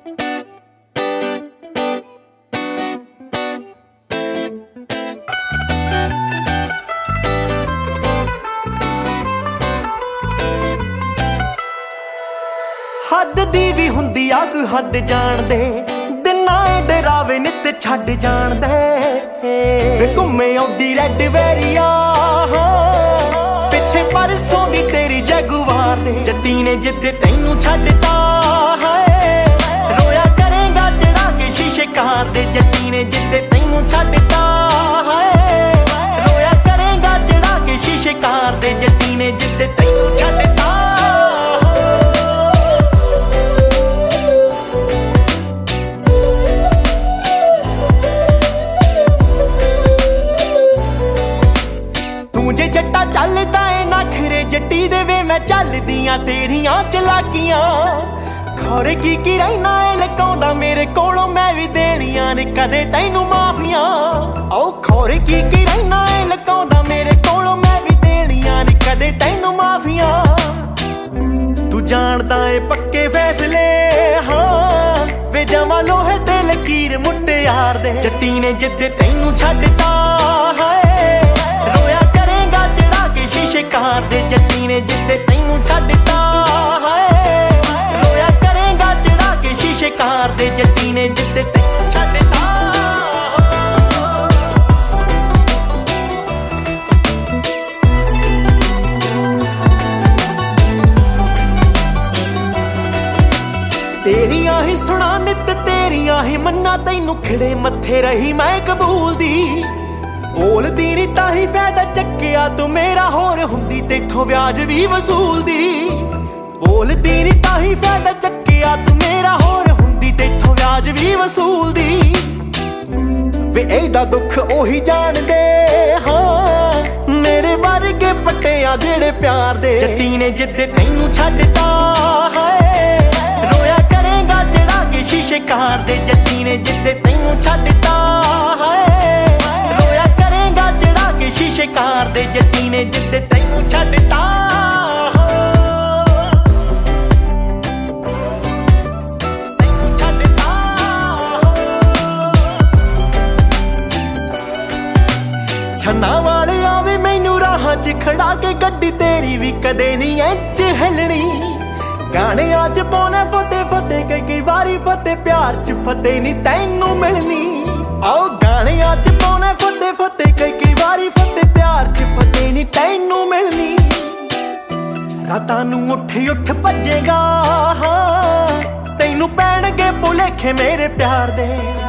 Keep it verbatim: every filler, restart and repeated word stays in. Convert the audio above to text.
हद दी भी हुंदी अग हद जान दे दिना डरावे नित छड्ड जान दे वे घुमे आउंदी रेड वेरिया पिछे परसों दी तेरी जगुआर दे जट्टी ने जिद्द तैनू छड्डता है रोया करेगा चढ़ा के शीशे कार दे जट्टी ने जिद्द तैनू छड्डता है रोया करेगा चढ़ा के शीशे कार दे जट्टी ने जिद्द तैनू छड्डता जट्टा चलदा है नखरे जट्टी दे वे मैं चलदियां तेरियां चलाकियां खौरे की की रहना है लकाउंदा मेरे कोलों मैं भी देनियां ने कदे तैनू माफियां ओ खौरे की की रहना है लकाउंदा मेरे कोलों मैं भी देनियां ने कदे तैनू माफियां तू जानदा है पक्के फैसले हाँ वे जमा लोहे ते लकीर मुट्टे यार दे जट्टी ने जिद्द तैनू छड्डता है शीशे कार दे जट्टी ने जिद्द तैनू छड्डता है रोया करेगा चढ़ा के शीशे कार दे जट्टी ने जिद्द तैनू छड्डता तेरियां ही सुना नित तेरियां ही मन्ना तैनू खिड़े मत्थे रही मैं कबूल दी बोलदी नी ताही फायदा चक्किया तू मेरा होर हुंदी तेथों ब्याज भी वसूल दी बोलदी नी ताही फायदा चक्किया तू मेरा होर हुंदी तेथों ब्याज भी वसूल दी वे एदा दुख ओही जान दे हाँ मेरे वर्गे पट्टिया जेड़े प्यार दे जट्टी ने जिद्द तैनू छड्डता है रोया करेगा चढ़ा के शीशे कार दे जट्टी ने जिद्द तैनू छड्डता है शीशे कार दे जट्टी ने जिद्द तैनू छड्डता तैनू छड्डता छन्ना वाले आवे मैनू राहां च खड़ा के गड्डी तेरी भी कदे नहीं इंच हिलनी गाने अज पाने फते फते कई कई वारी फते प्यार च फते नहीं तैनू मिलनी आओ गाने अज पाने फते फते कई कई वारी फते प्यार च फते नहीं तैनू मिलनी रातां नूं उठ उठ भजेगा हाँ तैनू पैणगे भुलेखे मेरे प्यार दे।